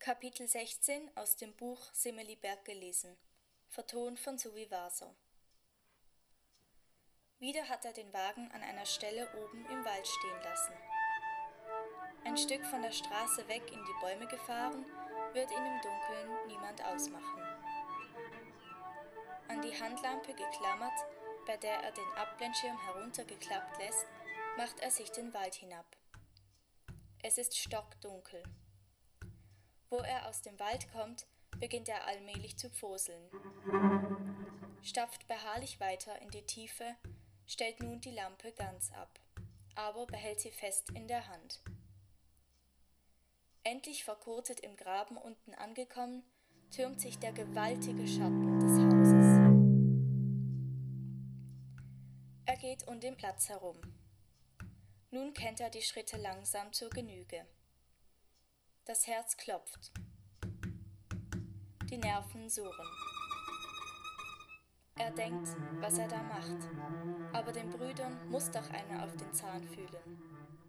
Kapitel 16 aus dem Buch Semeliberg gelesen, vertont von Suvi Waser. Wieder hat er den Wagen an einer Stelle oben im Wald stehen lassen. Ein Stück von der Straße weg in die Bäume gefahren, wird ihn im Dunkeln niemand ausmachen. An die Handlampe geklammert, bei der er den Abblendschirm heruntergeklappt lässt, macht er sich den Wald hinab. Es ist stockdunkel. Wo er aus dem Wald kommt, beginnt er allmählich zu pfoseln. Stapft beharrlich weiter in die Tiefe, stellt nun die Lampe ganz ab, aber behält sie fest in der Hand. Endlich verkotet im Graben unten angekommen, türmt sich der gewaltige Schatten des Hauses. Er geht um den Platz herum. Nun kennt er die Schritte langsam zur Genüge. Das Herz klopft. Die Nerven surren. Er denkt, was er da macht, aber den Brüdern muss doch einer auf den Zahn fühlen.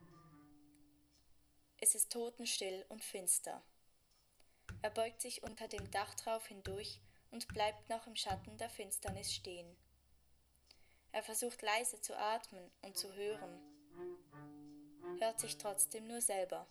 Es ist totenstill und finster. Er beugt sich unter dem Dachtrauf hindurch und bleibt noch im Schatten der Finsternis stehen. Er versucht leise zu atmen und zu hören, hört sich trotzdem nur selber.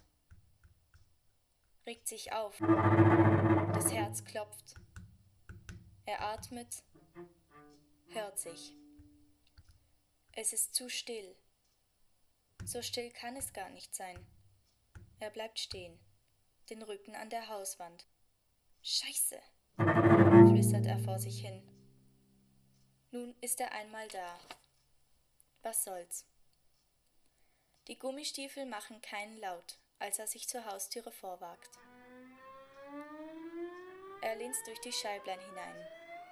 Regt sich auf, das Herz klopft. Er atmet, hört sich. Es ist zu still. So still kann es gar nicht sein. Er bleibt stehen, den Rücken an der Hauswand. Scheiße, flüstert er vor sich hin. Nun ist er einmal da. Was soll's? Die Gummistiefel machen keinen Laut, als er sich zur Haustüre vorwagt. Er linst durch die Scheiblein hinein.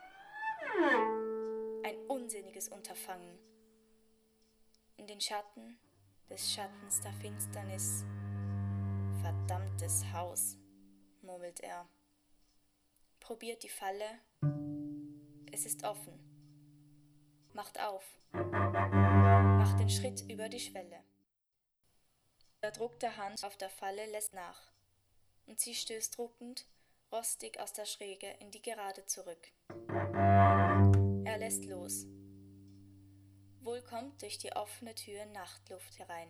Ein unsinniges Unterfangen. In den Schatten des Schattens der Finsternis. Verdammtes Haus, murmelt er. Probiert die Falle. Es ist offen. Macht auf. Macht den Schritt über die Schwelle. Der Druck der Hand auf der Falle lässt nach, und sie stößt ruckend, rostig aus der Schräge in die Gerade zurück. Er lässt los. Wohl kommt durch die offene Tür Nachtluft herein.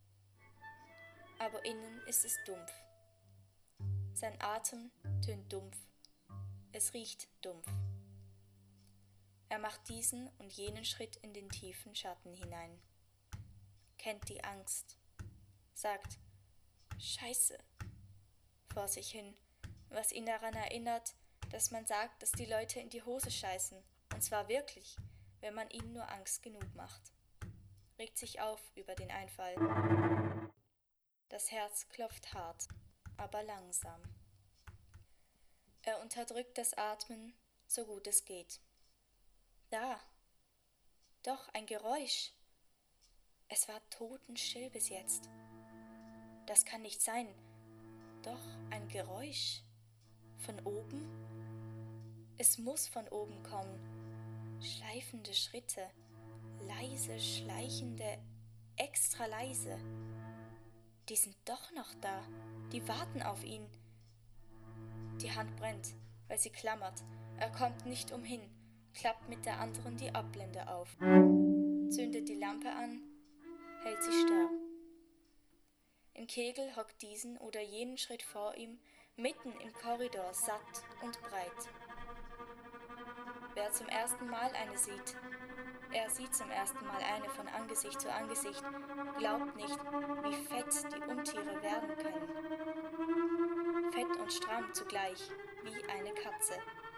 Aber innen ist es dumpf. Sein Atem tönt dumpf. Es riecht dumpf. Er macht diesen und jenen Schritt in den tiefen Schatten hinein. Kennt die Angst. Sagt Scheiße vor sich hin, was ihn daran erinnert, dass man sagt, dass die Leute in die Hose scheißen, und zwar wirklich, wenn man ihnen nur Angst genug macht. Regt sich auf über den Einfall. Das Herz klopft hart, aber langsam. Er unterdrückt das Atmen, so gut es geht. Da! Doch, ein Geräusch! Es war totenstill bis jetzt. Das kann nicht sein. Doch, ein Geräusch. Von oben? Es muss von oben kommen. Schleifende Schritte. Leise, schleichende, extra leise. Die sind doch noch da. Die warten auf ihn. Die Hand brennt, weil sie klammert. Er kommt nicht umhin, klappt mit der anderen die Abblende auf. Zündet die Lampe an, hält sie starr. Im Kegel hockt diesen oder jenen Schritt vor ihm, mitten im Korridor, satt und breit. Wer zum ersten Mal eine sieht, er sieht zum ersten Mal eine von Angesicht zu Angesicht, glaubt nicht, wie fett die Untiere werden können. Fett und stramm zugleich, wie eine Katze.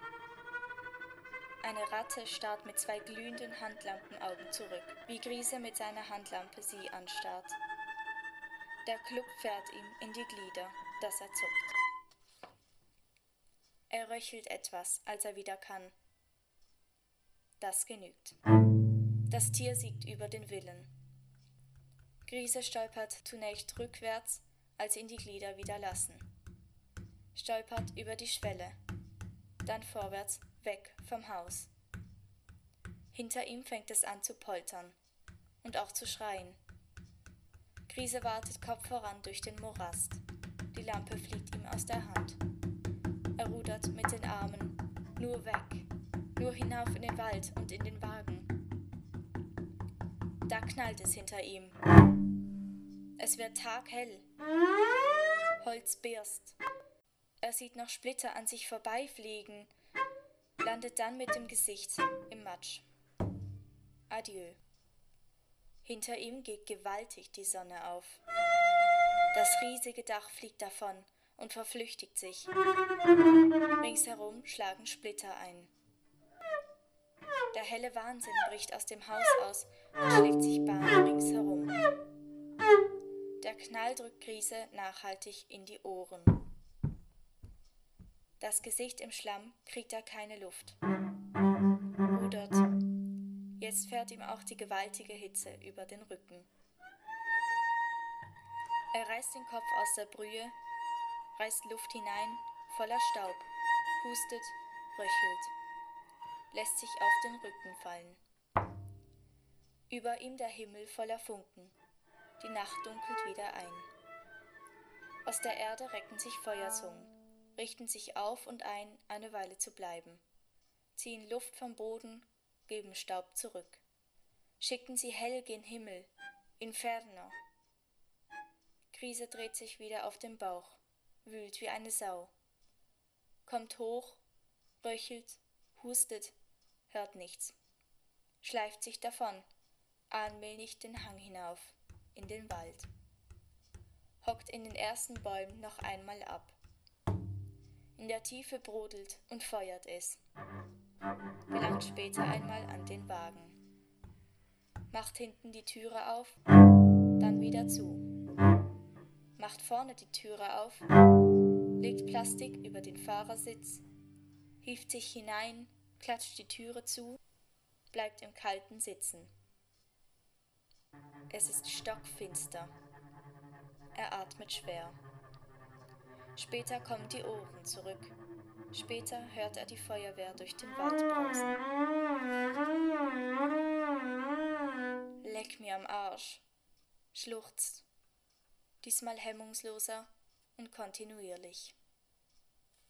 Eine Ratte starrt mit 2 glühenden Handlampenaugen zurück, wie Grise mit seiner Handlampe sie anstarrt. Der Klub fährt ihm in die Glieder, dass er zuckt. Er röchelt etwas, als er wieder kann. Das genügt. Das Tier siegt über den Willen. Grise stolpert zunächst rückwärts, als ihn die Glieder wieder lassen. Stolpert über die Schwelle, dann vorwärts, weg vom Haus. Hinter ihm fängt es an zu poltern und auch zu schreien. Grise wartet Kopf voran durch den Morast. Die Lampe fliegt ihm aus der Hand. Nur weg, nur hinauf in den Wald und in den Wagen. Da knallt es hinter ihm. Es wird taghell. Holz birst. Er sieht noch Splitter an sich vorbeifliegen, landet dann mit dem Gesicht im Matsch. Adieu. Hinter ihm geht gewaltig die Sonne auf. Das riesige Dach fliegt davon und verflüchtigt sich. Ringsherum schlagen Splitter ein. Der helle Wahnsinn bricht aus dem Haus aus und schlägt sich Bahn ringsherum. Der Knall drückt Grise nachhaltig in die Ohren. Das Gesicht im Schlamm kriegt er keine Luft. Rudert. Jetzt fährt ihm auch die gewaltige Hitze über den Rücken. Er reißt den Kopf aus der Brühe, reißt Luft hinein, voller Staub, hustet, röchelt, lässt sich auf den Rücken fallen. Über ihm der Himmel voller Funken, die Nacht dunkelt wieder ein. Aus der Erde recken sich Feuerzungen, richten sich auf und ein, eine Weile zu bleiben, ziehen Luft vom Boden, geben Staub zurück, schicken sie hell gen Himmel, Inferno. Grise dreht sich wieder auf den Bauch, wühlt wie eine Sau, kommt hoch, röchelt, hustet, hört nichts, schleift sich davon, allmählich den Hang hinauf, in den Wald, hockt in den ersten Bäumen noch einmal ab. In der Tiefe brodelt und feuert es, gelangt später einmal an den Wagen, macht hinten die Türe auf, dann wieder zu, macht vorne die Türe auf, legt Plastik über den Fahrersitz, hieft sich hinein, klatscht die Türe zu, bleibt im Kalten sitzen. Es ist stockfinster. Er atmet schwer. Später kommen die Ohren zurück. Später hört er die Feuerwehr durch den Wald brausen. Leck mir am Arsch, schluchzt, diesmal hemmungsloser und kontinuierlich.